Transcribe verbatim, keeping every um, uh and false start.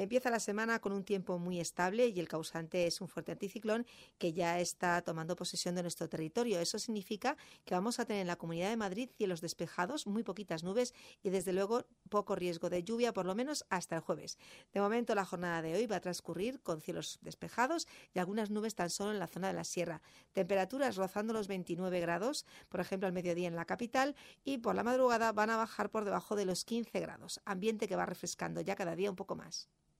Empieza la semana con un tiempo muy estable y el causante es un fuerte anticiclón que ya está tomando posesión de nuestro territorio. Eso significa que vamos a tener en la Comunidad de Madrid cielos despejados, muy poquitas nubes y desde luego poco riesgo de lluvia, por lo menos hasta el jueves. De momento la jornada de hoy va a transcurrir con cielos despejados y algunas nubes tan solo en la zona de la sierra. Temperaturas rozando los veintinueve grados, por ejemplo al mediodía en la capital, y por la madrugada van a bajar por debajo de los quince grados. Ambiente que va refrescando ya cada día un poco más.